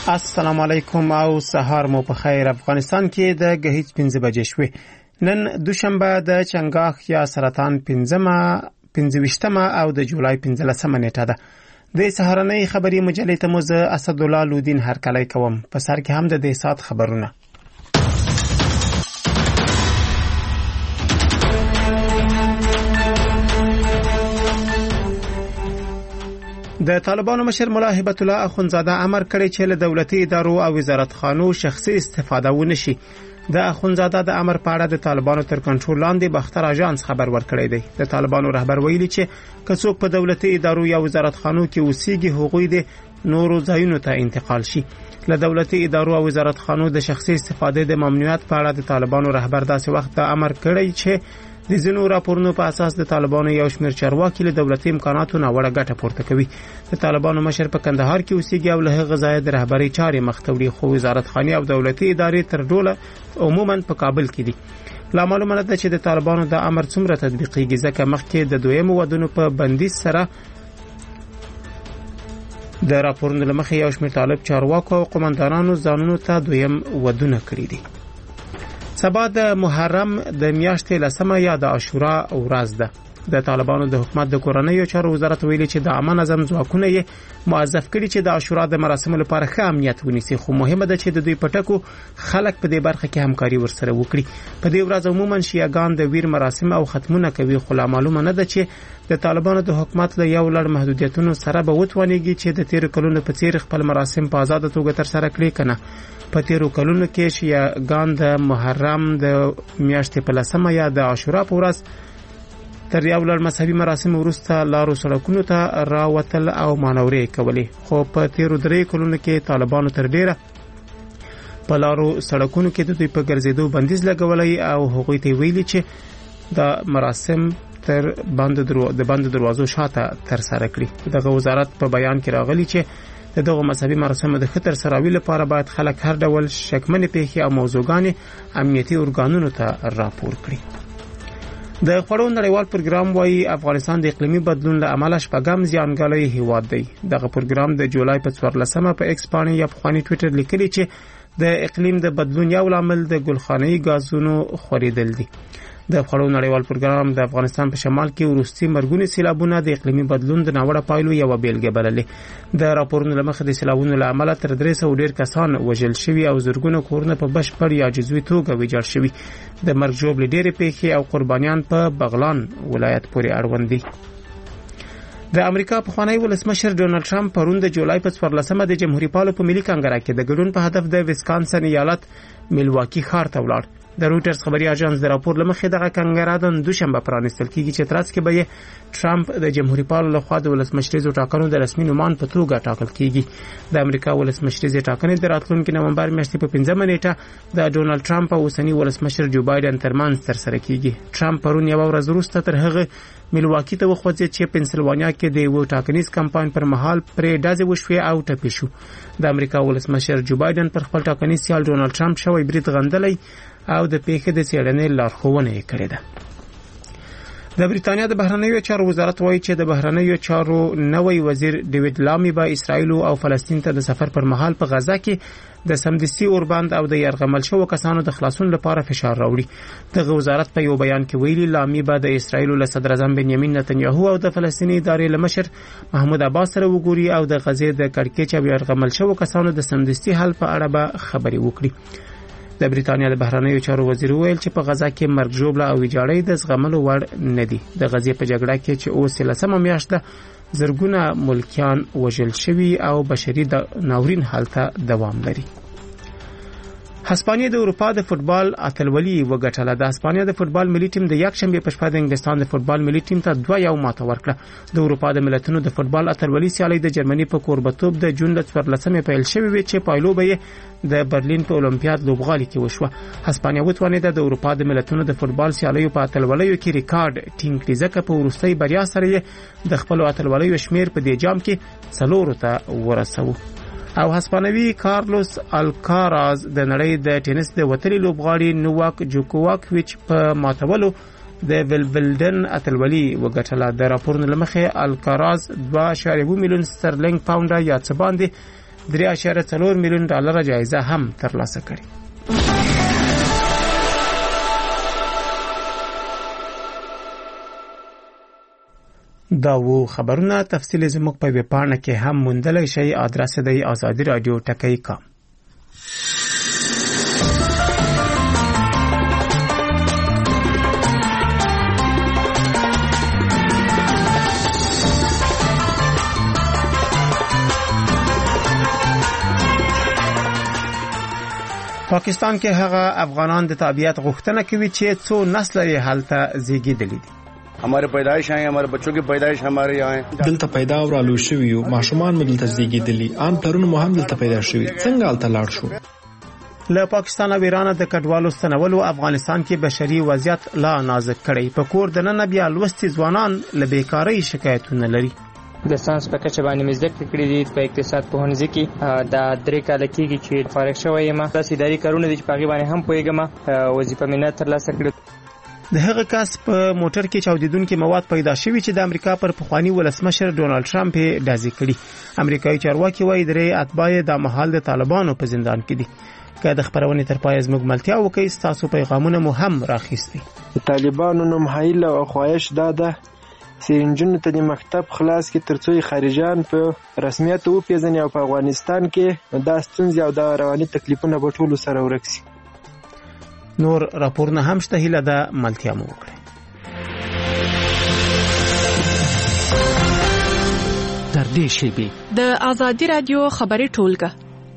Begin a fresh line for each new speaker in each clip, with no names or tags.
السلام علیکم او سهار مو په خیر. افغانستان کې د غهیج 5 بجې شوې. نن دوشنبه د چنګاخ یا سرطان 15 او د جولای 15 نیټه ده. د سهارنۍ خبري مجلې ته مو زه اسدالله لودین هرکلی کوم. په سر کې هم د دې سات خبرونه. د طالبانو مشر مولا هبت الله اخونزاده امر کړی چې له دولتي ادارو او وزارتخانو شخصي استفاده ونشي. د اخونزاده د امر په اړه د طالبانو تر کنټرول لاندې بختر اژانس خبر ورکړی دی. د طالبانو رهبر ویلي چې کڅوک په دولتي ادارو یا وزارتخانو کې اوسېږي هغوی د نورو ځایونو ته انتقال شي. له دولتي ادارو او وزارتخانو د شخصي استفاده د ممنوعیت په اړه د طالبانو رهبر داسې وخت د امر کړی چې د ځینو راپورونو په اساس د طالبانو یو شمېر چارواکي له دولتي امکاناتو ناوړه ګټه پورته کوي. د طالبانو مشر په کندهار کې اوسېږي او له هغه ځایه د رهبرۍ چارې مخ ته وړي، خو وزارتخانې او دولتي ادارې تر ډوله عموما په کابل کې دي. لا معلومه نه ده چې د طالبانو د امر څومره تطبیقیږي، ځکه مخکې د دویمو ودونو په بندیز سره د راپورونو له مخې یو شمېر طالب چارواکو او قومندانانو ځانونو ته دویم ودونه کړي دي. سبا د محرم د میاشتې لسمه یا د عاشورا ورځ ده. د طالبانو د حکومت د کورنیو چارو وزارت ویلي چې د عامه نظم ځواکونه یې موظف کړي چې د عاشورا د مراسمو لپاره ښه امنیت ونیسي، خو مهمه ده چې د دوی پټکو خلک په دې برخه کې همکاري ورسره وکړي. په دې ورځ عموما شیعاګان د ویر مراسم او ختمونه کوي، خو لا معلومه نه ده چې د طالبانو د حکومت له یو لړ محدودیتونو سره به وتوانیږي چې د تیر کلونو په څیر خپل مراسم په آزاده توګه ترسره کړي کنه. په تیرو کلونو کې شیعاګان د محرم د میاشتې په لسمه یا د عاشورا په ورځ تر یو لړ مذهبي مراسم وروسته لارو سړکونو ته راوتل او مانورې کولې، خو په تیرو 3 کلونو کې طالبانو تر ډیره په لارو سړکونو کې د دوی په ګرځېدو بندیز لګولای او هغوی ته ویلي چې د مراسم تر بند دروازو شاته ترسره کړي. دغه وزارت په بیان کې راغلی چې دغه مذهبي مراسمو د خطر سراوي لپاره باید خلک هر ډول شکمنې پیښې او موضوعګانې امنیتي ارګانونو ته راپور کړي. د خوړو نړیوال پروګرام وايي افغانستان د اقلیمي بدلون له امله شپږم زیانګالی هیواد دی. دغه پروګرام د جولای په 14 په ایکس باندې یا پخوانی ټویټر لیکلی چې د اقلیم د بدلون یو لامل د ګلخانه‌ای غازونو خورېدل دي. د خوړو نړیوال پروګرام د افغانستان په شمال کې وروستي مرګونی سیلابونه د اقلیمي بدلون د ناوړه پایلو یو بیلګه بللې. د راپورونو له مخې د سیلابونو له امله تر 300 ډیر کسان وژل شوي او زرګونه کورونه په بشپړ یا جزوي توګه ویجاړ شوي. د مرګ ژوبلې ډېرې پیښې او قربانیان په بغلان ولایت پورې اړوند دي. د امریکا پخوانی ولسمشر ډونالد ټرمپ پرون د جولای په 14 د جمهوریت پالو په ملي کنګره کې د ګډون په هدف د ویسکانسن ایالت میلواکی ښار ته ولاړ. د رویټرز خبري اژانس د راپور لمخې دغه کنګره د دوشنبه پرانیستل کیږي چې ترڅ کې به ټرمپ د جمهوریت پالو لخوا د ولسمشریزو ټاکنو د رسمي نومان په توګه ټاکل کیږي. د امریکا ولسمشریزې ټاکنې د راتلونکي نومبر میاشتې په 15 نیټه د ډونالد ټرمپ او اوسني ولسمشر جو بایدن ترمنځ ترسره کیږي. ټرمپ پرون یو ورځ وروسته تر هغه میلواکی ته وخوځید چې پنسلوانیا کې د یو ټاکنیز کمپاین پر مهال پرې ډزې وشوې او ټپي شو. د امریکا ولسمشر جو بایدن پر خپل ټاکنیز سیال ډونالد ټرمپ شوی برید غندلی او د پیښې د څېړنې لارښوونه یې کړې ده. د بریتانیا د بهرنیو چارو وزارت وایي چې د بهرنیو چارو نوی وزیر ډیوډ لامي به اسرائیل او فلسطین ته د سفر پر مهال په غزا کې د سمدستي اوربند او د يرغمل شوو کسانو د خلاصون لپاره فشار راوړي. دغه وزارت په یو بیان کې ویلي لامي به د اسرائیل له صدر اعظم بنیامین نتنیاهو او د فلسطیني ادارې له مشر محمود عباس سره وګوري او د غزې د کړکېچ او يرغمل شوو کسانو د سمدستي حل په اړه به خبرې وکړي. د بریتانیا د بهرنیو چارو وزیر ویل چې په غزا کې مرګ ژوبله او ویجاړۍ د زغملو وړ نه دي. د غزې په جګړه کې چې اوس لسمه میاشت ده زرګونه ملکیان وژل شوي او بشري ناورین حالت دوام لري. هسپانیا د اروپا د فوتبال اتلولي وګټله. د هسپانیا د فوتبال ملي ټیم د یکشنبه په شپه د انګلستان د فوتبال ملي ټیم ته 2-1 ماته ورکړه. د اروپا د ملتونو د فوتبال اتلولي سیالي د جرمني په کوربتوب د جون 14 پیل شوې وي چې پایلو به د برلین په اولمپیاد لوبغالي کې وشوه. هسپانیا وتوانیده د اروپا د ملتونو د فوتبال سیالیو په اتلولیو کې ریکارډ ټینګ کړي، ځکه په وروستۍ بریا سره د خپل اتلولیو شمیر په دې جام کې 4 ته ورسوه. او هسپانوي کارلوس الکاراز د نړۍ د ټینس د وتري لوبغاړي نوواک جوکوواکویچ په ماتولو د ویلبلډن اتلولي وګټله. د راپورونو لمخې الکاراز 2.2 میلیون سترلینګ پاونډ یا څه باندې $3.4 میلیون جایزه هم ترلاسه کړې. دا وو خبرونه. تفصیل زموږ په ویب پاڼه کې هم موندلای شئ. ادرس دی azadiradio.com. پاکستان کې هغه افغانان د تابعیت غوښتنه کوي چې څو نسل یې هلته زیږیدلي دي.
हमारे पैदाइश हैं, हमारे बच्चों की पैदाइश हमारे यहाँ है.
دلته پیدا او رالو شوی یو ماشومان مو دلته زیږیدلي ان پلرونو مو هم دلته پیدا شوی څنګه هلته لاړ شو.
له پاکستان او ایران د کډوالو ستنولو افغانستان کې بشري وضعیت لا نازک کړي. په کور د نن بیا لوستي ځوانان له بیکاری شکایتونه لري.
د ساينس په کچه باندې مزد کړی دي په اقتصاد پوهنځي کې د 3 کال کېږي چې فارغ شوی یم. تاسو اداري کارونه دي چې په غیبانه هم پویګم وظیفه مینه ترلاسه کړې.
د هغه کس په موټر کې چاودیدونکو مواد پیدا شوي چې د امریکا پر پخوانی ولسمشر ډونالد ټرمپ یې ډازې کړي. امریکایي چارواکي وایي درې اتباع د مهال د طالبانو په زندان کې دي. که د خبرونې تر پای زموږ ملتیا وکړي تاسو پیغامونه مو هم راخیستي.
طالبانو نوم هایله او خواهش داده سینجن ته د مکتب خلاص کې ترڅو خارجان په رسمیت او پیژنې او په افغانستان کې د ستونزې او د رواني تکلیفونو په ټولو سره ورکسي.
نور راپورونه هم شته. هیله ده ملتیا مو وکړي.
در دې شیبې د آزادی رادیو خبري ټولګه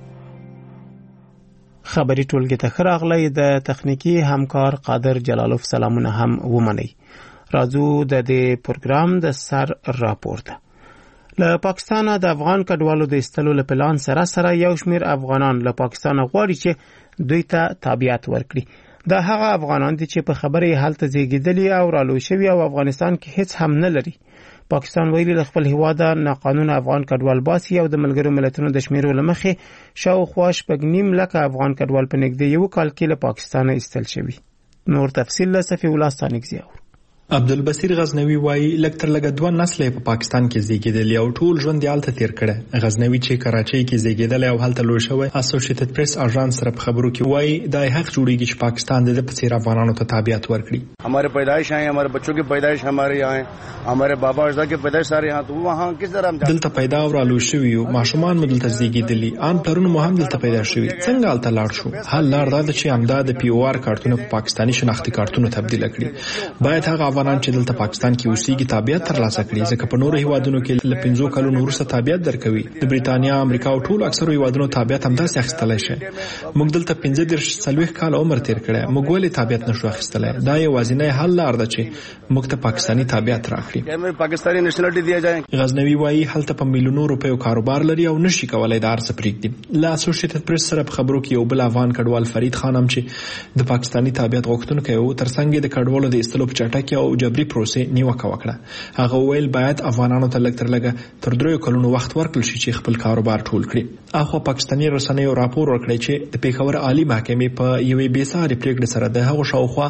ته ښه راغلی. د تخنیکی همکار قادر جلالوف سلامونه هم ومنئ. راځو د دې پروګرام د سر راپورته. له پاکستان د افغان کډوالو د استلو له پلان سره یو شمیر افغانان له پاکستان غواړي چې دوی ته تابعیت ورکړي. دا هغه افغانان دي چې په خبره هلته زیږیدلي او رالوی شوي او افغانستان کې هیڅ هم نه لري. پاکستان ویلي له خپل هیواد نه قانون افغان کډوال باسي او د ملګرو ملتونو د شمیرو لمخې شاوخوا 2.5 لک افغان کډوال په نږدې یو کال کې له پاکستان ایستل شوي. نور تفصیل له صفی الله ستانګزیاو.
عبدالبصیر غزنوی وایي لکتر لګ 2 نسل په پاکستان کې زیږیدلی او ټول ژوند یې هلته تیر کړی. غزنوی چې کراچۍ کې زیږیدلی او هلته لوی شوی اسوسییټډ پریس اژانس سره په خبرو کې وایي دا حق جوړیږي چې پاکستان د په څیر افغانانو ته تابعیت ورکړي.
हमारे पैदाइश हैं, हमारे बच्चों की पैदाइश हमारे यहाँ है, हमारे बाबा अजदा की पैदाइश सारे यहाँ. तो वहाँ किस तरह हम
دلته پیدا او رالو شوی یو ماشومان مو دلته زیږیدلی ان پلرونو مو هم دلته پیدا شوی څنګه هلته لاړ شو. حل لار دا چې امدا د پی او آر کارتونه په پاکستاني شناختی کارتونه تبدیل کړي. باید هغه افغانان چې دلته پاکستان کې اوسېږي تابعیت ترلاسه کړي ځکه په نورو هیوادونو کې له 15 کلونو وروسته تابعیت درکوي. د بریتانیا، امریکا او ټولو اکثرو هیوادونو تابعیت همداسې اخیستلی شي. موږ دلته 15 کال عمر تیر کړی موږ ولې تابعیت نشو اخیستلی. دا یوازینی حل لار ده چې موږ ته پاکستاني تابعیت راکړي.
پاکستاني نېشنلټي دی ځای.
غزنوی وایي هلته په میلیونو روپیو کاروبار لري او نشي کولای د ارڅ پریږدي. له اسوسییټډ پریس سره په خبرو کې یو بل افغان کډوال فرید خان هم چې د پاکستاني تابعیت غوښتونکی و ترڅنګ د کډوالو د استلو په چټکۍ او جبري پروسې نیوکه وکړه. هغه ویل باید افغانانو ته لږ تر لږه تر 3 کلونو وخت ورکړل شي چې خپل کاروبار ټول کړي. اخو پاکستاني رسنیو راپور ورکړی چې د پیښور عالی محکمې په یوې بېساري پریکړې سره د هغو شاوخوا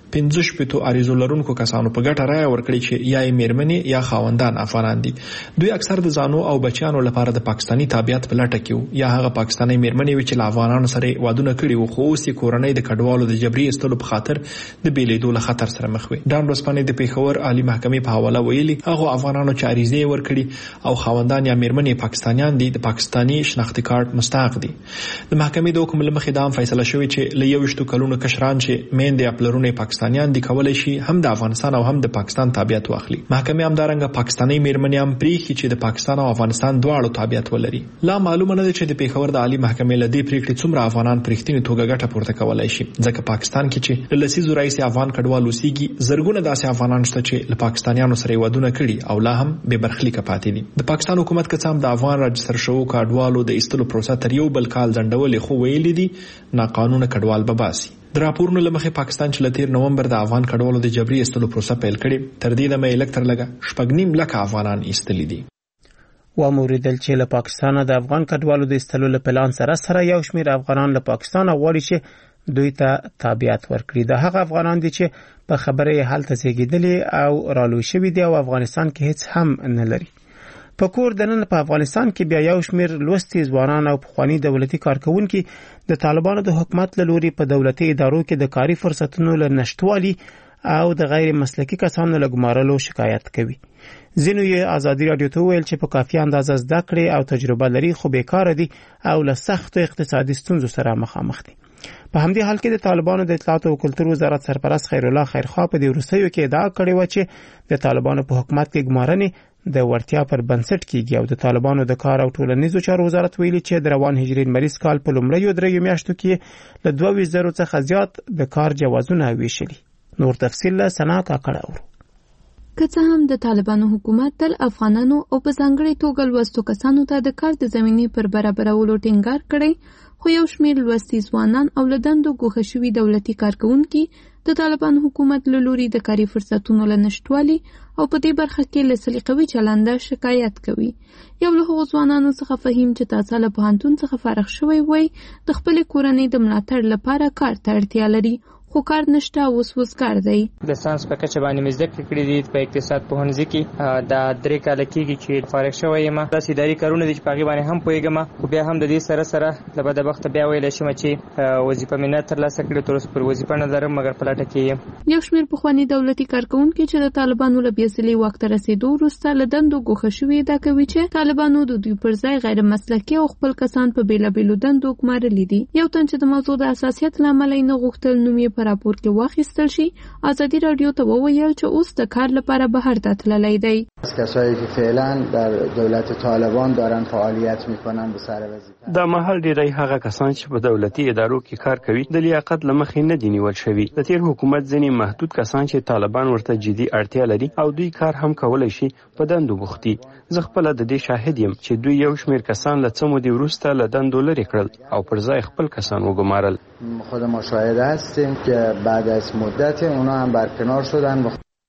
15 عریضو لرونکو کسانو په ګټه رائے ورکړي چې یا میرمنې یا خاوندان افغانان دي. دوی اکثر د ځانو او بچیانو لپاره د پاکستاني تابعیت په لټه کې وو یا هغه پاکستاني میرمنې چې له افغانانو سره وادونه کړي وو خو اوس یې کورنۍ د کډوالو د جبري استلو په خاطر د بیلیدو له خطر سره مخ وي. ډان ورسپانې د پیښور عالی محکمې په حواله ویلي هغه افغانانو چې عریضې ورکړي او خاوندان یا میرمنې پاکستانیان دي د پاکستاني شناختی کارت مستحق دي. د محکمې د حکم لمخې دا فیصله شوې چې له 21 کلونو کشران چې میندې یا پلرونه پاکستانیان دي کولای شي هم د افغانستان او هم د پاکستان تابعیت واخلي. محکمې همدارنګه پاکستاني میرمنې هم پریښي چې د پاکستان او افغانستان دواړو تابعیت ولري. لا معلومه نه ده چې د پیښور د عالی محکمې لدی پریکړې څومره افغانان پرېښتنې توګه ګټه پورته کولای شي ځکه پاکستان کې چې لسیزو راځي افغان کډوال اوسېږي زرګونه داسې افغانان شته چې له پاکستانیانو سره ودونه کړي او لا هم به برخلیک پاتې دي. د پاکستان حکومت کڅام د افغان راجستر شوو کډوالو د استلو پروسه تر یو بل کال ځنډولې خو ویلي دي ناقانونه کډوال به باسي. د راپورونو لمخې پاکستان چې له 13 نومبر د افغان کډوالو د جبري استلو پروسه پیل کړي تر دې دمه الکتر لګه 2.5 لک افغانان ایستلي دي.
و موریدل چې له پاکستان د افغان کډوالو د استلو له پلان سره یو شمیر افغانان له پاکستان غواړي چې دوی ته تابعیت ورکړي. دا هغه افغانان دي چې په خبره هلته زیږیدلي او رالوی شوي دي او افغانستان کې هیڅ هم نه لري. په کور دننه په افغانستان کې بیا یو شمېر لوستي ځوانان او پخواني دولتي کارکونکي د طالبانو د حکومت له لوري په دولتي ادارو کې د کاري فرصتونو له نشټوالي او د غیر مسلکي کسانو له ګمارلو شکایت کوي. ځینو یې ازادي رادیو ته ویل چې په کافي اندازه زده کړې او تجربه لري خو بیکاره دي او له سختو اقتصادي ستونزو سره مخامخ دي. په همدې حال کې د طالبانو د اطلاعات او کلتور وزارت سرپرست خیر الله خیرخوا په دې وروستیو کې ادعا کړې و چې د طالبانو په حکومت کې ګمارنې د ورتیا پر بنسټ کیږي او د طالبانو د کار او ټولنیزو چارو وزارت ویلي چې د روان هجري لمریز کال په لومړیو 3 میاشتو کې له 22,000 څخه زیات د کار جوازونه ویشلي. نور تفصیل له سنا کاکړه اورو.
که څه هم د طالبانو حکومت تل افغانانو او په ځانګړي توګه لوستو کسانو ته د کار د زمینې پر برابرولو ټینګار کړی، خو یو شمېر لوستي ځوانان او له دندو ګوښه شوي دولتي کارکوونکي د طالبانو حکومت له لوري د کاري فرصتونو له نشټوالي او په دې برخه کې له سلیقوي چلنده شکایت کوي. یو له هغو ځوانانو څخه فهیم چې تازه له پوهنتون څخه فارغ شوی وای د خپلې کورنۍ د ملاتړ لپاره کار ته اړتیا لري، خو کار نشته، اوس وزګار دی.
د ساينس په کچه باندې مې زده کړې کړې دي په اقتصاد پوهنځي کې دا 3 کال کېږي چې فارغ شوی یم. داسې اداري کارونه دي چې په هغې باندې هم پوهېږم، خو بیا هم د دې سره له بدبخته بیا ویلی شم چې وظیفه مې نه ترلاسه کړې، تر اوسه پر وظیفه نه لرم مګر په لټه کې یم.
یو شمېر پخواني دولتي کارکوونکي چې د طالبانو له بېسلي واک ته رسېدو وروسته له دندو ګوښه شوي ادعا کوي چې طالبانو د دوی پر ځای غیر مسلکي او خپل کسان په بېلابېلو دندو ګمارلي دي. یو تن چې د موضوع د حساسیت له امله یې نه غوښتل نوم یې په راپور کې واخیستل شي، ازادي رادیو ته وویل چې اوس د کار لپاره بهر ته تللی دی.
کسایی که فعلا در دولت طالبان دارن فعالیت میکنن به سر وظیفه
دا محل ډیری هغه کسان چې په دولتي ادارو کې کار کوي د لیاقت له مخې نه دي نیول شوي. د تیر حکومت ځینې محدود کسان چې طالبان ورته جدي اړتیا لري او دوی کار هم کولی شي په دندو بوختي. زه خپله د دې شاهد یم چې دوی یو شمېر کسان له څه مودې وروسته له دندو لرې کړل او پر ځای خپل کسان وګمارل.
خود مشاهده هستیم که بعد از مدت اونا هم برکنار شدن.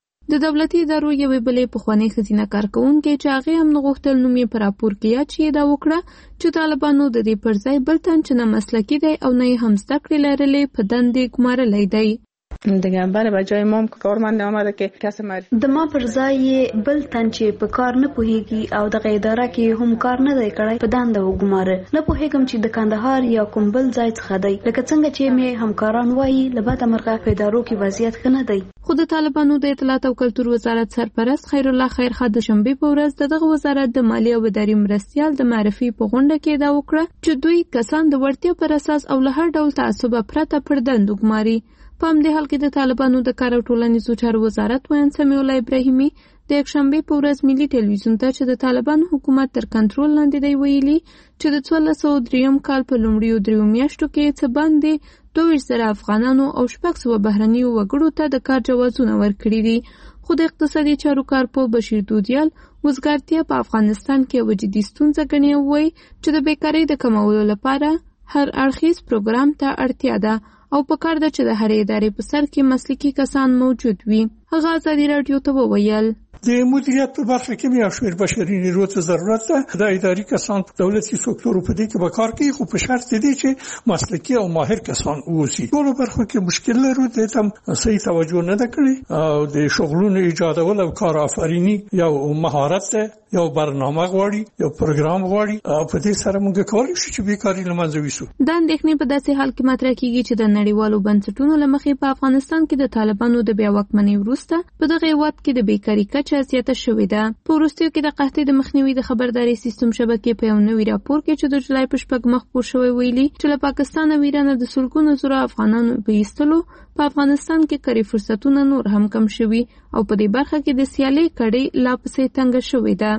د دولتي ادارو یوې بلې پخوانۍ ښځینه کارکوونکې چې هغې هم نه غوښتل نوم یې په راپور کې یاد شي ادعا وکړه چې طالبانو د دې پر ځای بل تن چې نه مسلکي دی او نه یې هم زده کړې لرلې په دندې ګمارلی دی.
دیگه بله به جای ما کارمند آمده که کس معرفی
د ما پر ځای بل تن چې په کار نه پوهیږي او دغه اداره کې هم کار نه دی کړی په دنده وګماره. نه پوهیږم چې د کندهار یا کوم بل ځای څخه دی، لکه څنګه چې مې همکاران وایي له بده مرغه په ادارو کې وضعیت ښه نه دی.
خو د طالبانو د اطلاعات او کلتور وزارت سرپرست خیر الله خیرخوا د شنبې په ورځ دغه وزارت د مالی او اداري مرستیال د معرفي په غونډه کې ادعا وکړه چې دوی کسان د وړتیا پر اساس او له هر ډول تعصب پرته پر دندو ګماري. په همدې حال کې د طالبانو د کار او ټولنیزو چارو وزارت ویاند سمیع الله ابراهیمي د یکشنبې په ورځ ملي ټلویزیون ته چې د طالبانو حکومت تر کنټرول لاندې دی ویلي چې د 1403 کال په لومړیو 3 میاشتو کې څه باندې 22,000 افغانانو او 600 بهرنیو وګړو ته د کار جوازونه ورکړي دي. خو د اقتصادي چارو کارپوه بشیر دودیال وزګارتیا په افغانستان کې یوه جدي ستونزه ګڼي او وایي چې د بیکارۍ د کمولو لپاره هر اړخیز پروګرام ته اړتیا ده او په کار ده چې د هرې ادارې په سر کې مسلکي کسان موجود وي. هغه ازادي رادیو ته وویل
د مدیریت په برخه کې یو شمېر بشري نیرو ته ضرورت ده. د اداري کسان په دولتي سکتورو په دې کې به کار کوي، خو په شرط دی چې مسلکي او ماهر کسان اوسي. ټولو برخو کې مشکل لرو، دې ته صحیح توجه نه ده کړې او د شغلونو ایجادول او کار آفرینی یو مهارت ده، یو برنامه غواړي، یو پروګرام غواړي او په دې سره موږ کولی شو چې بیکاري له منځه یوسو.
دا اندېښنې په داسې حال کې مطرح کېږي چې د نړیوالو بنسټونو له مخې په افغانستان کې د طالبانو د بیا واکمنۍ وروسته په دغه هېواد کې د بیکاري کچه زیاته شوې ده. په وروستیو کې د قحطۍ د مخنیوي د خبرداري سیستم شبکې په یو نوي راپور کې چې د جولای په 6 خپور شوی ویلي چې له پاکستان او ایران د سلګونو زره افغانانو په ایستلو په افغانستان کې کاري فرصتونه نور هم کم شوي او په دې برخه کې د سیالۍ کړۍ لا پسې تنګه شوې ده.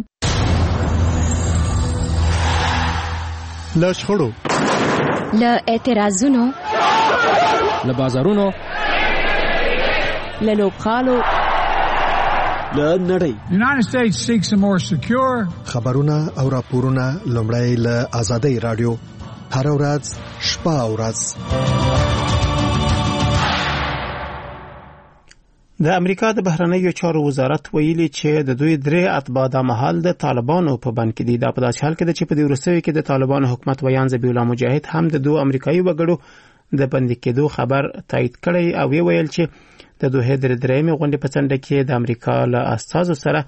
له شخړو،
له اعتراضونو،
له بازارونو،
له لوبغالو،
له نړۍ.
United States seeks a more secure.
خبرونه او راپورونه لومړی له آزادۍ رادیو هر ورځ شپه او ورځ.
د امریکا د بهرنیو چارو وزارت ویلي چې د دوی 3 اتباع د مهال د طالبانو په بند کې دي. دا په داسې حال کې ده چې په دې وروستیو کې د طالبانو حکومت ویان ذبیح الله مجاهد هم د 2 امریکایي وګړو د بند کېدو خبر تایید کړی او ویل چې د دوه درېمې غونډې په څنډه کې د امریکا له استازو سره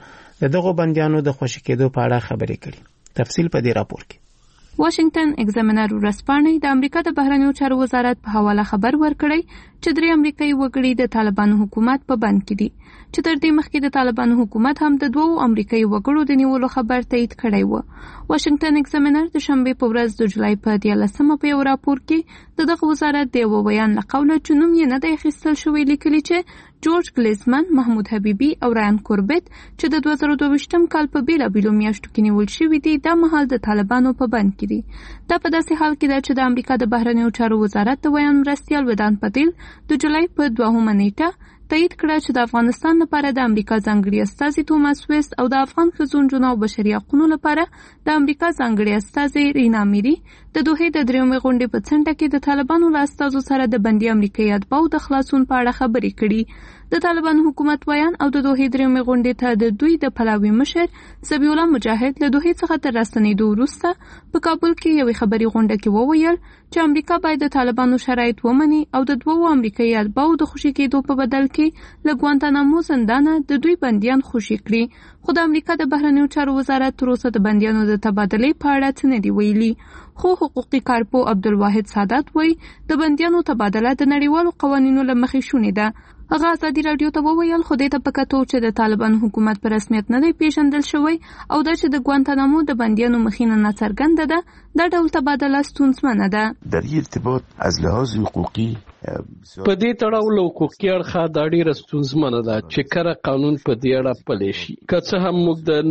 د دغو بندیانو د خوشي کېدو په اړه خبرې کړي. تفصیل په دې راپور کې.
واشنگټن ایگزامینر ورځپاڼې د امریکا د بهرنیو چارو وزارت په حواله خبر ورکړی چې 3 امریکایي وګړي د طالبانو حکومت په بند کې دي چې تر دې مخکې د طالبانو حکومت هم د 2 امریکایي وګړو د نیولو خبر تایید کړی و. واشنگټن ایگزامینر د شنبه په ورځ د جولای په 13 په یو راپور کې دغه وزارت د یو بیان له قوله چې نوم یې نه دی اخیستل شوی لیکلي چې جورج ګلیزمن، محمود حبیبي او رایان کوربت چې د 2022م کال په بیلابیلو میاشتو کې نیول شوي دي د مهال د طالبانو په بند کې دي. دا په داسې حال کې ده چې د امریکا د بهرنیو چارو وزارت د ویان مرستیال ودان پټیل د جولای په 2 نیټه تایید کړه چې د افغانستان لپاره د امریکا ځانګړي استازي توماس ویست او د افغان ښځو نجونو او بشري حقوقو لپاره د امریکا ځانګړي استازي رینا میری د دوحې د 3مې غونډې په څنډه کې د طالبانو له استازو سره د بندي امریکایي اتباعو د خلاصون په اړه خبرې کړي. د طالبانو حکومت ویان او د دوحې 3مې غونډې ته د دوی د پلاوي مشر ذبیح الله مجاهد له دوحې څخه تر راستنېدو وروسته په کابل کې یوې خبري غونډه کې وویل چې امریکا باید د طالبانو شرایط ومني او د 2 امریکایي اتباعو د خوشي کېدو په بدل کې له ګوانتانامو زندانه د دوی بندیان خوشي کړي. خو د امریکا د بهرنیو چارو وزارت تر اوسه د بندیانو د تبادلې په اړه څه نه دی ویلي. خو حقوقي کارپو عبدالواحد سادات وایي د بندیانو تبادله د نړیوالو قوانینو له مخې شونې ده. هغه ازادي رادیو ته وویل خو دې ته په کتو چې د طالبانو حکومت په رسمیت نه دی پیژندل شوی او دا چې د ګوانتانامو د بندیانو مخینه ناڅرګنده ده دا ډول تبادله ستونزمنه ده.
در این ارتباط از لحاظ حقوقی
په دې تړاو له حقوقي اړخه دا ډیره ستونزمنه ده چې کله قانون په دې اړه پلی شي. که څه هم موږ د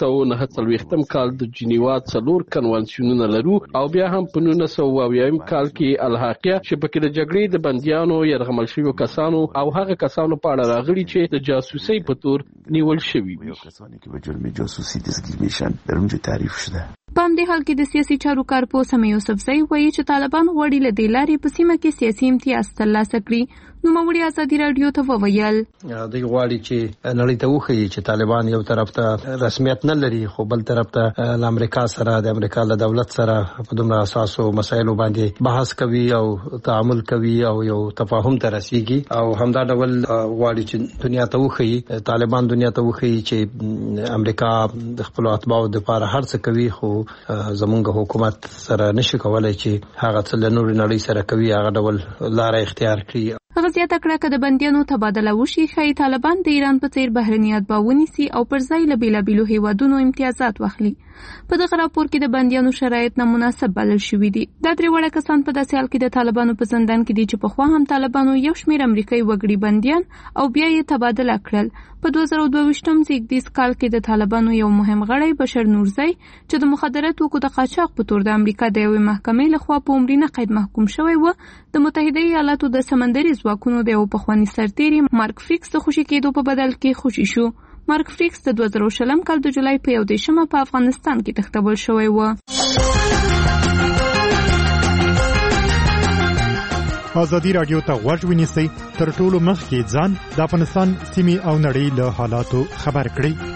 1949م کال د جنیوا 4 کنوانسیونونه لرو او بیا هم په 1980م کال کې الحاقیه چې پکې د جګړې د بندیانو یرغمل شویو کسانو او هغه کسانو په اړه راغلي چې د جاسوسۍ په تور نیول شوي وي.
کسانی که به جرم جاسوسی دستگیر میشن در اونجا تعریف شده.
په همدې حال کې د سیاسي چارو کارپو سمیع یوسفزۍ وایي چې طالبان غواړي له دې لارې په سیمه کې سیاسي امتیاز ترلاسه کړي. نوموړي ازادي رادیو ته وویل
دوی غواړي چې نړۍ ته وښیي چې طالبان یو طرف ته رسمیت نه لري خو بل طرف ته له امریکا سره د امریکا له دولت سره په دومره اساسو مسایلو باندې بحث کوي او تعامل کوي او یو تفاهم ته رسیږي او همدا ډول غواړي چې دنیا ته وښیي طالبان دنیا ته وښیي چې امریکا د خپل اتباعو لپاره هر څه کوي خو زمونږ حکومت سره نشي کولای چې هغه څه له نور نړۍ سره کوي هغه ډول لار اختیار کړي.
هغه زیاته کړه چې د بندیانو تبادله وشي ښایي طالبان د ایران په څیر بهرني اتباع ونیسي او پر ځای له بیلابیلو هیوادونو امتیازات واخلي. په دغه راپور کې د بندیانو شرایط نامناسب بلل شوي دي. دا 3 وړه کسان په داسې حال کې د طالبانو په زندان کې دي چې پخوا هم طالبانو یو شمېر امریکایي وګړي بندیان او بیا یې تبادله کړل. په 2022م زیږدیز کال کې د طالبانو یو مهم غړی بشر نورزی چې د مخدره توکو د قاچاق په تور د امریکا د یوې محکمې لخوا په عمرینه قید محکوم شوی و د متحده ایالاتو د سمندري ځواکونو د یو پخواني سرتیري مارک فریکس د خوشي کېدو په بدل کې خوشي شو. مارک فریکس د 2020 کال د جولای په 11 په افغانستان کې تښتول شوی و.
ازادي رادیو ته غوږ ونیسئ تر ټولو مخکې ځان د افغانستان سیمې او نړۍ له حالاتو خبر کړئ.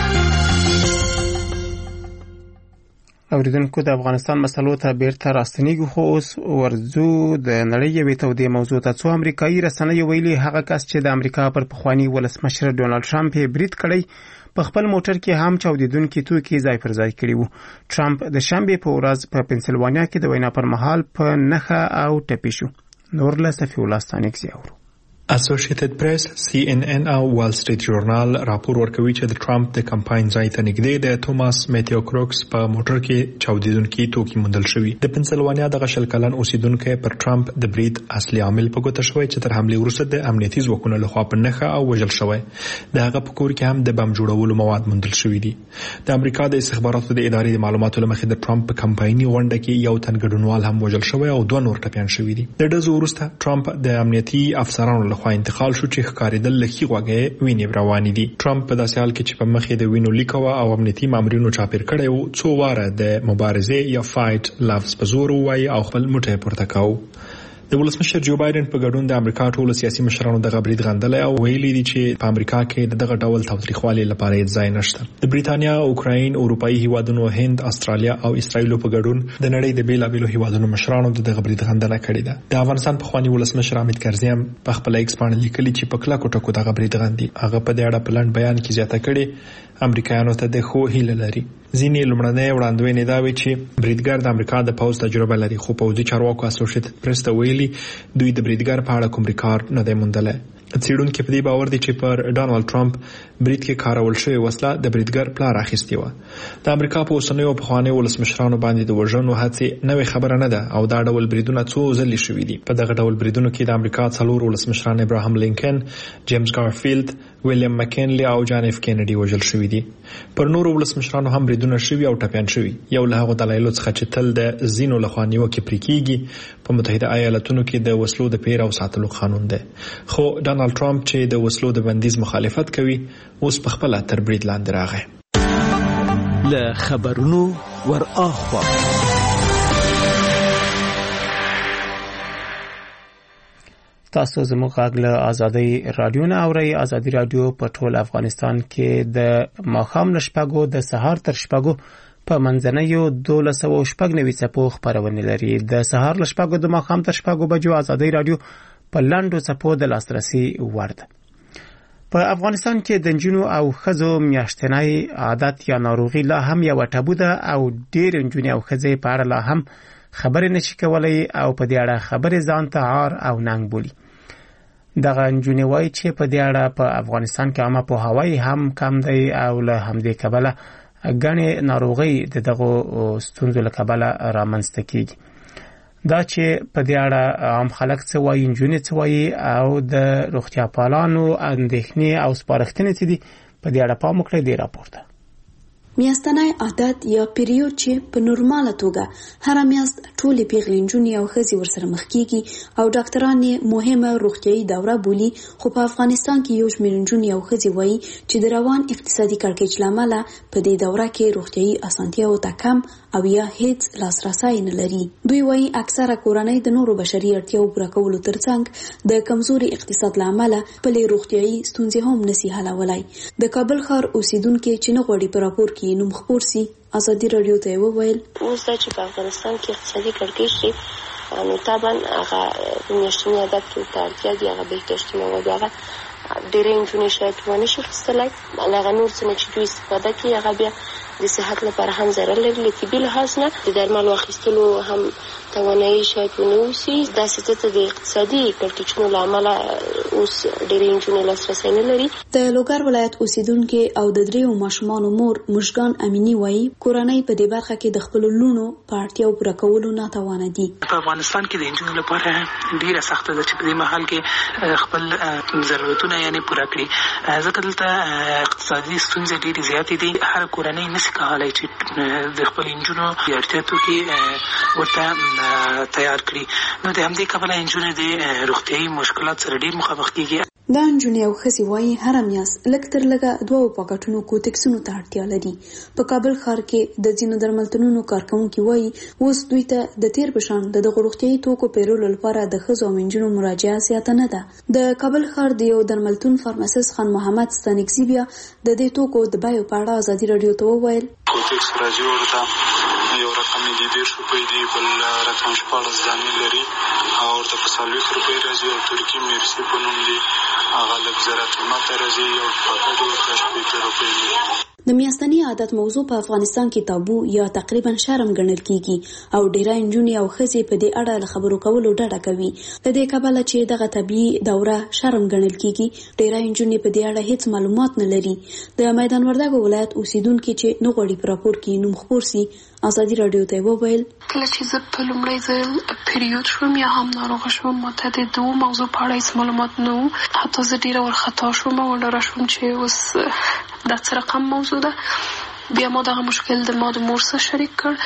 اوریدونکو د افغانستان مسلو ته بیرته راستنیږو خو اوس ورځو د نړۍ یوې تودې موضوع ته. څو امریکایي رسنیو ویلي هغه کس چې د امریکا پر پخواني ولسمشر ډونالډ ټرمپ یې برید کړی په خپل موټر کې هم چاودیدونکي توکي ځای پر ځای کړي وو. ټرمپ د شنبې په ورځ په پنسلوانیا کې د وینا پر مهال په نښه او ټپي شو. نور له صفي الله ستانکزي اورو.
اسوسییټډ پریس، سی ان ان او وال سټریټ ژورنال راپور ورکوي چې د ټرمپ د کمپاین ځای ته نږدې د توماس میتیو کروکس په موټر کې چاودیدونکي توکي موندل شوي. د پنسلوانیا دغه 20 کلن اوسیدونکو پر ټرمپ د برید اصلي عامل په ګوته شوی چې تر حمله وروسته د امنیتي ځواکونو لخوا په نښه او وژل شوی. د هغه په کور کې هم د بم جوړولو مواد موندل شوي دي. د امریکا د استخباراتو د ادارې د معلوماتو لمخې د ټرمپ په کمپایني غونډه کې یو تن ګډونوال هم وژل شوی او 2 نور ټپیان شوي دي. د ډزو وروسته ټرمپ د امنیتي افسرانو لخوا انتقال شو چې ښکارېدل لکه غوږه وینې روانې دي. ټرمپ په داسې حال کې چې په مخ یې د وینو لیک او امنیتي مامورینو چاپیر کړی وو 2 واره د مبارزې یا فایټ لفظ په زور وایي او خپل موټی پورته کاوه. د ولسمشر جو بایدن په ګډون د امریکا ټولو سیاسي مشرانو دغه برید غندلی او ویلي دي چې په امریکا کې دغه ډول تاوتریخوالي لپاره هیڅ ځای نشته. د بریتانیا، اوکراین، اروپאי هیوادونو، هند، استرالیا او اسرائیل په ګډون د نړۍ د بیلابیلو هیوادونو مشرانو دغه برید غندنه کړې ده. د افغانستان پخوانی ولسمشر حامد کرزي هم په خپل ایکس باندې لیکلي چې په کلکو ټکو دغه برید غندي. هغه په دې اړه په لنډ بیان کې زیاته کړې امریکایانو ته د خو هیله لري. ځینې لومړنۍ وړاندوینې دا وی چې بریدګر د امریکا د پوز تجربه لري، خو پوزي چارواکو اسوسییټډ پریس ته ویلي دوی د بریدګر په اړه کوم ریکارډ نه دی موندلی. څېړونکي په دې باور دي چې پر ډانلډ ټرمپ برید کې کارول شوې وسله د بریدګر پلار اخیستې وه. د امریکا په اوسنیو او پخوانیو ولسمشرانو باندې د وژنو هڅې نوې خبره نه ده او دا ډول بریدونه څو ځلې شوي دي. په دغه ډول بریدونو کې د امریکا 4 ولسمشران ابراهام لینکن، جیمز ګارفیلد، ویلیام مکینلی او جان اف کینیډي وژل شوي دي. پر نورو ولسمشرانو هم بریدونه شوي او ټپیان شوي. یو له هغو دلایلو څخه چې تل د ځینو لخوا نیوکې پرې کیږي په متحده ایالتونو کې د وسلو د پیر او ساتلو قانون دی. خو ډانلډ ټرمپ چې د وسلو د بندیز مخالفت کوي اوس په خپل تر برید لاندې راغی.
له خبرونو ور اخوا
تاسو زموږ غږ له ازادي رادیو نه اورئ. ازادي رادیو په ټول افغانستان کې د ماښام له شپږو د سهار تر شپږو په منځنیو 1290 څپو خپرونه لري. د سهار له شپږو د ماښام تر شپږو بجو ازادي رادیو په لاندو څپو د لاسرسي وړ ده. په افغانستان کې د نجونو او ښځو میاشتنی عادت یا ناروغي لا هم یو ټابو ده او ډېر نجونې او ښځې په اړه لا هم خبرې نشي کولای او په دې اړه خبرې ځان ته عار او ننګ بولي. دغه نجونې وایي چې په دې اړه په افغانستان کې عامه پوهاوی هم کم دی او له همدې کبله ګڼې ناروغۍ د دغو ستونزو له کبله رامنځته کیږي. دا چې په دې اړه عام خلک څه وایي، نجونې څه وایي او د روغتیا پالانو اندېښنې او سپارښتنې څه دي، په دې اړه پام وکړئ. دې راپور ته
میاشتنی عادت یا پیریود چې په نورماله توګه هر میاشت ټولې پیغلې نجونې او ښځې ورسره مخ کیږي او ډاکټران یې مهمه روغتیايي دوره بولي، خو په افغانستان کې یو شمېر نجونې او ښځې وایي چې د روان اقتصادي کړکېچ له امله په دې دوره کې روغتیايي اسانتیاوو ته کم او یا هیڅ لاسرسی نه لري. دوی وایي اکثره کورنۍ د نورو بشري اړتیاو پوره کولو ترڅنګ د کمزوري اقتصاد له امله خپلې روغتیايي ستونزې هم نشي حلولای. د کابل ښار اوسیدونکي چې نه غواړي په راپور کې نوم خپور سي ازادي رادیو ته وویل
اوس دا چې په افغانستان کې اقتصادي کړکېچ شي نو طبعا هغه د میاشتني عادت ته اړتیا دي، هغه بهداشتي مواد هغه ډېرې نجونې شاید ونه شي اخیستلی. هغه نور څه نه چې دوی استفاده کوي هغه بیا د صحت لپاره هم ضرر لري. له طبي لحاظ نه د درملو اخیستلو هم توانایي شاید ونه اوسي. داسې څه ته د اقتصادي کړکېچونو له امله اوس ډېرې نجونې لاسرسی نه لري.
د لوګر ولایت اوسیدونکي او د 3 ماشومانو مور مشګان امینی وایي کورنۍ په دې برخه کې د خپل لونو په اړتیاو پوره کولو ناتوانه دي.
په افغانستان کې د نجونو لپاره ډېره سخته ده چې په دې مهال کې خپل ضرورتونه یعنی پوره کړي، ځکه دلته اقتصادي ستونزې ډېرې زیاتې دي. هر کورنۍ نشي کولای چې د خپل نجونو اړتیاو کې ورته تیار کړي، نو د همدې کبله نجونې د روغتیايي مشکلات سره ډېر مخامخ کیږي.
دا نجونې او ښځې وایي هر میاشت لږ تر لږه 2 پاکټونو کوټکسونو ته اړتیا لري. په کابل ښار کې د ځینو درملتونونو کارکوونکي وایي اوس دوی ته د تیر په شان د روغتیايي توکو پیرولو لپاره د ښځو او نجونو مراجعه زیاته نه ده. د کابل ښار د یو درملتون فارماسیست خان محمد ستانکزي بیا د دې توکو د بیو په اړه ازادي رادیو ته وویل
کوټکس راځي ورته یو رقم دی 1.5 روپۍ دی، بل رقم 14 دانې لري او ورته په 40 روپۍ راځي او ترکي میرسي په نوم دی هغه لږ زره قیمته راځي، یو پاکټ ورته 15 روپۍ دی.
د میاشتنی عادت موضوع په افغانستان کې تابو یا تقریبا شرم ګڼل کیږي او ډیری نجونې او ښځې په دې اړه له خبرو کولو ډډه کوي. د دې کبله چې دغه طبيعي دوره شرم ګڼل کیږي، ډیری نجونې په دې اړه هیڅ معلومات نه لري. د میدان وردګو ولایت اوسیدونکي چې نه غواړي په راپور کې نوم خپور سي ازادي رادیو ته وویل
کله چې زه په لومړي ځل پیریود شوم یا هم ناروغه شوم ماته د دوه موضوع په اړه هیڅ معلومات نه وو. حتی زه ډیره ورخطا شوم او ډاره شوم چې اوس دا څه رقم موضوع ده. بیا ما دغه مشکل د ما د مور سره شریک کړ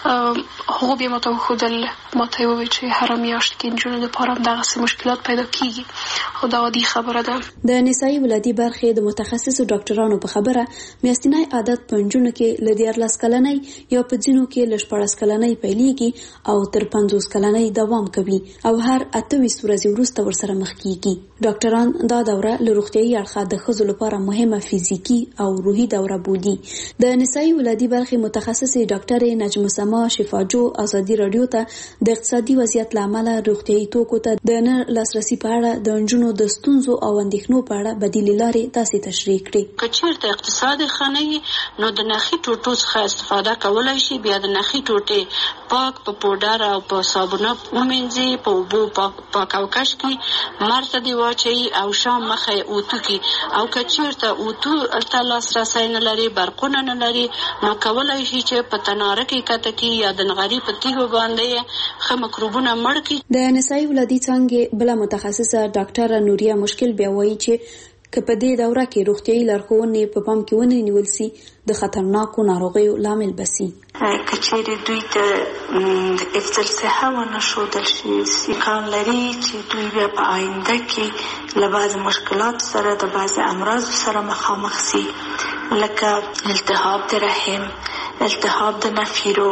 هغه بیا ماته وښودل، ماته وویل چې هر میاشت کې نجونو لپاره دغسې مشکلات پیدا کیږي او دا عادي خبره ده.
د نسایي ولادي برخې د متخصصو ډاکټرانو په خبره میاشتنی عادت په نجونو کې له 14 کلنۍ یا په ځینو کې له 14 کلنۍ پیلېږي او تر 50 کلنۍ دوام کوي او هر 28 ورځې وروسته ورسره مخ کیږي. ډاکټران دا دوره له روغتیايي اړخه د ښځو لپاره مهمه فزیکي او روحي دوره بولي. د نسایي ولادي برخې متخصصې ډاکټر نجم سما شفاجو ازادي رادیو ته د اقتصادي وضعیت لامل روغتیايي توکو ته د نه لاسرسي په اړه د نجونو د ستونزو او اندېښنو په اړه بدیلې لارې تاسې تشریح کړې.
که چېرته اقتصاد ښه نه وي نو د نخي ټوټو څخه استفاده کولی شي. بیا د نخي ټوټې پاک په پوډر او په صابونه ومینځي، په اوبو پاک او کش کړي، مر ته دې واچوي او شام مخه یې اوتو کړي. او که چېرته اوتو ته لاسرسی نه لري، برقونه نه لري، نو کولی شي چې په تناره کې کته کړي یا د نغري په تیږو باندې یې ښه مکروبونه مړ کړي.
د نسایي ولادي څانګې بله متخصصه ډاکټره نوریا مشکل بیا وایي چې که په دې دوره کې روغتیايي لارښوونې په پام کې ونه نیول سي د خطرناکو ناروغیو لامل بسي.
که چېرې دوی ته د افضل صحه ونه ښودل شي، امکان لري چې دوی بیا په آینده کې له بعضې مشکلاتو سره د بعضې امراضو سره مخامخ سي، لکه التهاب د رحم، التهاب د نفیرو،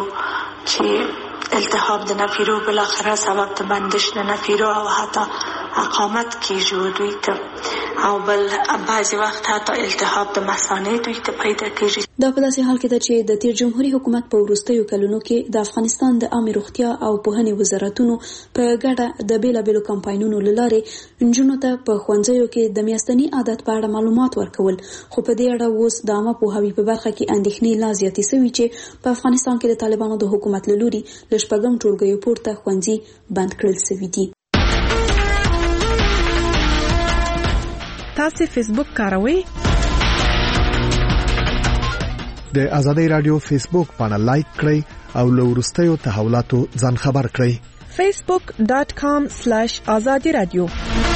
چې التهاب د نفیرو بالاخره سبب د بندش د نفیرو او حتی اقامت کیږي دوی ته، او بل بعضې وخت حتی التهاب د مثانې دوی ته پیدا کیږي.
دا په داسې حال کې ده چې د تیر جمهوریت حکومت په وروستیو کلونو کې د افغانستان د عامه روغتیا او پوهنې وزارتونو په ګډه د بیلابیلو کمپاینونو له لارې نجونو ته په ښوونځیو کې د میاشتني عادت په اړه معلومات ورکول، خو په دې اړه اوس د عامه پوهاوي په برخه کې اندېښنې لا زیاتې سوي چې په افغانستان کې د طالبانو د حکومت له لوري له 6 ټولګیو پورته ښوونځي بند کړل سوي دي.
تاسو فیسبوک کاروئ؟
د ازادي رادیو فیسبوک باندې لایک کړئ او له وروستیو تحولاتو ځان خبر کړئ.
facebook.com/azadi radio.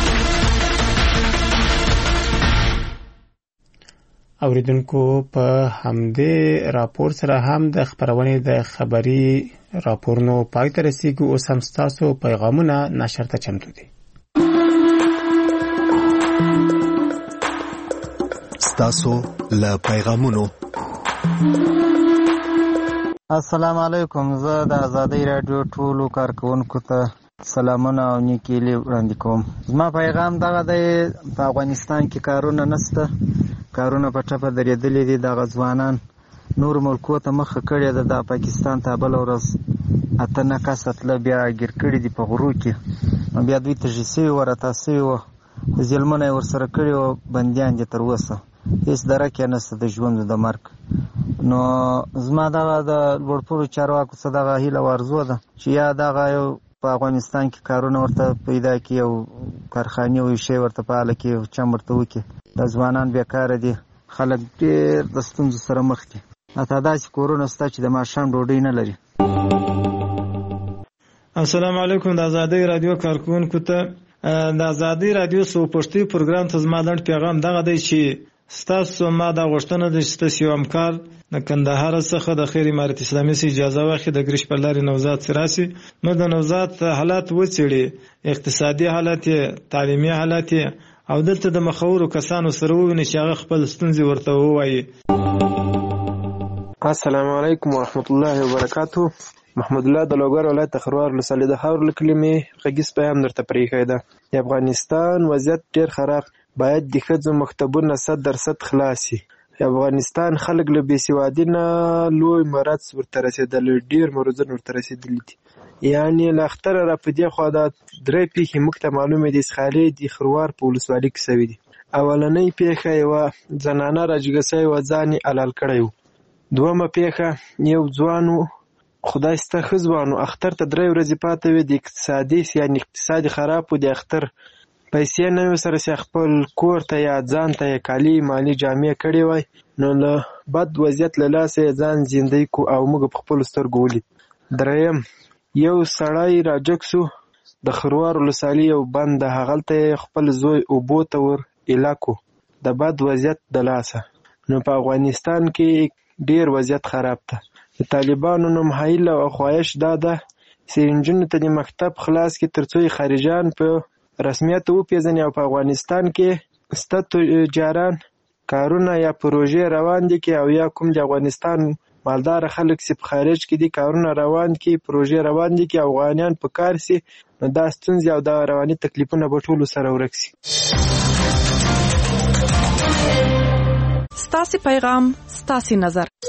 اوریدونکو په همدې راپور سره هم د خبرونې د خبري راپورونو پای ته رسیدو. اوس هم تاسو پیغامونه نشر ته چمتو دي.
تاسو له پیغامونو.
السلام علیکم. زه د ازادي رادیو ټولو کارکونکو ته سلامونه او نیکیلي وړاندې کوم. زما پیغام دغه دی، په افغانستان کې کارونه نشته، کارونه په ټپه درېدلي دي. دغه ځوانان نور ملکو ته مخه کړې ده، د پاکستان ته بله ورځ 8 کسه تله بیا ګیر کړي دي په غرو کې، بیا دوی تږي سوي وه، راته سوي وه، ظلمونه یې ورسره کړي وه، بندیان دي تر اوسه، هېڅ درک یې نشته د ژوند د مرګ. نو زما دغه د لوړپوړو چارواکو څخه دغه هیله او ارزو ده چې یا دغه یو په افغانستان کې کارونه ورته پیدا کړي او کارخانې او شی ورته فعاله کړي او چم ورته وکړي. د ځوانان بیکاره دي، خلک ډېر د ستونزو سره مخ دي، حتی داسې کورونه شته چې د ماښام ډوډۍ نه لري.
السلام علیکم. د ازادي رادیو کارکونکو ته د ازادي رادیو سو پښتو پروګرام ته زما لنډ پیغام دغه دی چې ستاسو ما د غوښتنه د ستاسو یو همکار د کندهار څخه د خیر امارت اسلامي سي اجازه واخلي د ګریش پر لارې نوزاد سراسي نو د نوزاد حالات وڅېړي، اقتصادي حالات، تعلیمي حالات او دلته د مخورو کسانو سره وویني چې هغه خپل ستونزې ورته ووایي.
السلام علیکم ورحمت الله وبرکاتو. محمد الله د لوګر ولایت خروار لسالې د خاور لکلمې غږیز پیغام درته پرېښی ده. د افغانستان وضعیت ډېر خراب، باید د ښځو مکتبونه 100% خلاص شي. افغانستان خلک له بېسوادي نه لوی مرض ورته رسېدلی، ډېر مرضونه ورته رسېدلي دي. یعنې له اختره را په دې خوا دا 3 پیښې موږ ته معلومې دي. اسخالې د خروار په ولسوالۍ کې سوي دي. اولنۍ پیښه یوه زنانه راجګه سوې وه، ځان یې حلال کړی و. دومه پیښه یو ځوان و، خدای سته ښه ځوان و، اختر ته 3 ورځې پاته وې، د اقتصادي خراب و، د اختر پیسې نه وې سره چې خپل کور ته یا ځان ته یې کالي مالي جامې کړې وای، نو له بد وضعیت له لاسه یې ځان زندۍ کو او موږ په خپلو سترګو ولید. دریم یو سړی راجګ سو د خروار ولسوالۍ یو بند ده، هغلته یې خپل زوی اوبو ته ور ایله کو د بد وضعیت د لاسه. نو په افغانستان کې ډیر وضعیت خراب ده. د طالبانو نوم هیله او خواهش دا ده چې نجونو ته د مکتب خلاص کې ترڅو خارجان په رسمیت وپیژني او په افغانستان کې سته تجاران کارونه یا پروژې روان دي کې او یا کوم د افغانستان مالدار خلک چې په خارج کې دي کارونه روان کې پروژې روان دي کې افغانیان په کار سي نو دا ستونزې او د رواني تکلیفونه به ټولو سره ورک سي.
ستاسو پیغام ستاسو نظر